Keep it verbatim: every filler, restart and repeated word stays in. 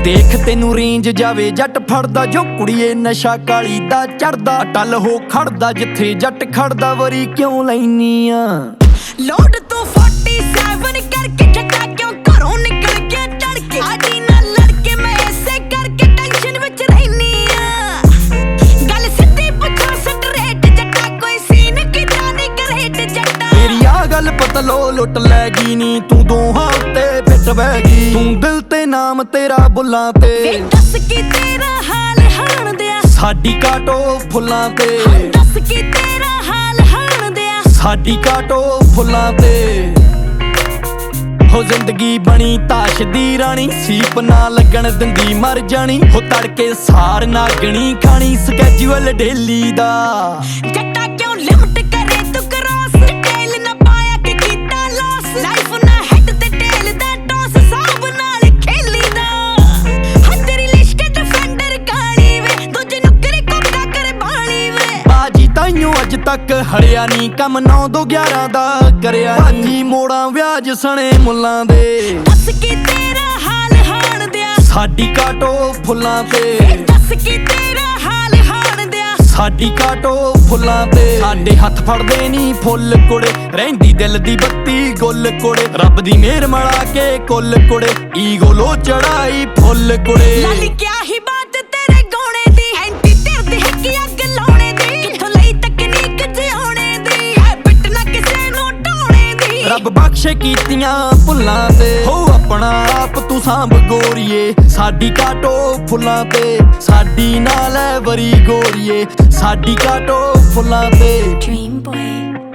ਦੇਖ ਤੈਨੂੰ ਰੇਂਜ ਜਾਵੇ ਜੱਟ ਫੜਦਾ, ਜੋ ਕੁੜੀਏ ਨਸ਼ਾ ਕਾਲੀ ਦਾ ਚੜਦਾ। ਟੱਲ ਹੋ ਖੜਦਾ ਜਿੱਥੇ ਜੱਟ ਖੜਦਾ, ਵਰੀ ਕਿਉਂ ਲੈਨੀ ਆ ਲੋਡ ਤੋਂ ਸੈਂਤਾਲੀ ਕਰਕੇ ਜੱਟਾ ਕਿਉਂ ਘਰੋਂ ਨਿਕਲ ਗਿਆ ਚੜ ਕੇ। ਆਜੀ ਨਾਲ ਲੜ ਕੇ ਮੈਂ ਐਸੇ ਕਰਕੇ ਟੈਨਸ਼ਨ ਵਿੱਚ ਰਹਿਨੀ ਆ। ਗੱਲ ਸਿੱਧੀ ਪੁੱਛਾਂ ਸਟਰੇਟ ਜੱਟਾ, ਕੋਈ ਸੀਨ ਕਿਦਾਂ ਨਹੀਂ ਕਰੇਟ ਜੱਟਾ। ਤੇਰੀ ਆ ਗੱਲ ਪਤਲੋ ਲੁੱਟ ਲੈ ਗਈ ਨੀ, ਤੂੰ ਦੋਹਾਂ ਉੱਤੇ ਫਿੱਟ ਬਹਿ ਗਈ। ਤੂੰ ਦਿਲ ਤੇ ਨਾਮ ਤੇਰਾ ਬੁੱਲਾਂ ਤੇ, ਵੇ ਦੱਸ ਕੀ ਤੇਰਾ ਹਾਲ ਹਾਣ ਦਿਆ ਸਾਡੀ ਕਾਟੋ ਫੁੱਲਾਂ ਤੇ। ਦੱਸ ਕੀ ਤੇਰਾ ਹਾਲ ਹਾਣ ਦਿਆ ਸਾਡੀ ਕਾਟੋ ਫੁੱਲਾਂ ਤੇ। ਹੋ ਜ਼ਿੰਦਗੀ ਬਣੀ ਤਾਸ਼ ਦੀ ਰਾਣੀ, ਸੀਪ ਨਾ ਲੱਗਣ ਦਿੰਦੀ ਮਰ ਜਾਣੀ। ਹੋ ਤੜਕੇ ਸਾਰ ਨਾਗਣੀ ਖਾਣੀ, ਸਕੈਜੂਅਲ ਡੇਲੀ ਦਾ। ਜੱਟਾ ਕਿਉਂ ਲਿਮਟ ਕਰੇ ਤੂੰ ਕ੍ਰਾਸ, ਟੇਲ ਨਾ ਪਾਇਆ ਕਿ ਕੀਤਾ ਲਾਸ। ਲਾਈਫ ਨਾ ਹੈਡ ਤੇ ਟੇਲ ਦਾ ਟੌਸ, ਸਾਬ ਨਾਲ ਖੇਲੀ ਦਾ। ਹਾਂ ਤੇਰੀ ਲਿਸ਼ਕ ਡਿਫੈਂਡਰ ਕਾਲੀ ਵੇ, ਦੂਜੇ ਨੂੰ ਕਰੇ ਕੋਕਾ ਕਰੇ ਬਾਲੀ ਵੇ। ਬਾਜੀ ਤਾਈਓ ਅੱਜ ਤੱਕ ਹੜਿਆ ਨੀ, ਕੰਮ ਨੌ ਦੋ ਗਿਆਰਾਂ ਦਾ ਕਰਿਆ ਨੀ। ਮੋੜਾਂ ਵਿਆਜ ਸਣੇ ਮੁੱਲਾਂ ਦੇ, ਦੱਸ ਕੀ ਤੇਰਾ ਹਾਲ ਹਾਣ ਦਿਆ ਸਾਡੀ ਕਾਟੋ ਫੁੱਲਾਂ ਤੇ। ਦੱਸ ਕੀ ਤੇਰਾ ਹਾਲ ਹਾਣ ਦਿਆ ਸਾਡੀ ਕਾਟੋ ਫੁੱਲਾਂ ਤੇ। ਸਾਡੇ ਹੱਥ ਫੜਦੇ ਨੀ ਫੁੱਲ ਕੁੜੇ, ਰਹਿੰਦੀ ਦਿਲ ਦੀ ਬੱਤੀ ਗੁੱਲ ਕੁੜੇ। ਰੱਬ ਦੀ ਮਿਹਰ ਮਲਾ ਕੇ ਕੁੱਲ ਕੁੜੇ, ਈਗੋ ਲੋ ਚੜਾਈ ਫੁੱਲ ਕੁੜੇ। ਲਾਲੀ ਕਿਆ ਹੀ ਬਾਤ ਤੇਰੇ ਗਾਉਣੇ ਦੀ, ਐਂਟੀ ਤੇਰਦੀ ਹੈ ਕਿ ਅੱਗ ਲਾਉਣੇ ਦੀ। ਕਿੱਥੋਂ ਲਈ ਤਕਨੀਕ ਜਿਉਣੇ ਦੀ, ਹੈਬਿਟ ਨਾ ਕਿਸੇ ਨੂੰ ਢਾਉਣੇ ਦੀ। ਰੱਬ ਬਖਸ਼ੇ ਕੀਤੀਆਂ ਭੁੱਲਾਂ ਤੇ, ਹੋ ਆਪਣਾ ਆਪ ਤੂੰ ਸਾਂਭ ਗੋਰੀਏ। ਸਾਡੀ ਕਾਟੋ ਫੁੱਲਾਂ ਤੇ, ਸਾਡੀ ਨਾਲ ਐ ਵਰੀ ਗੋਰੀਏ। ਸਾਡੀ ਕਾਟੋ ਫੁੱਲਾਂ ਤੇ। Dream boy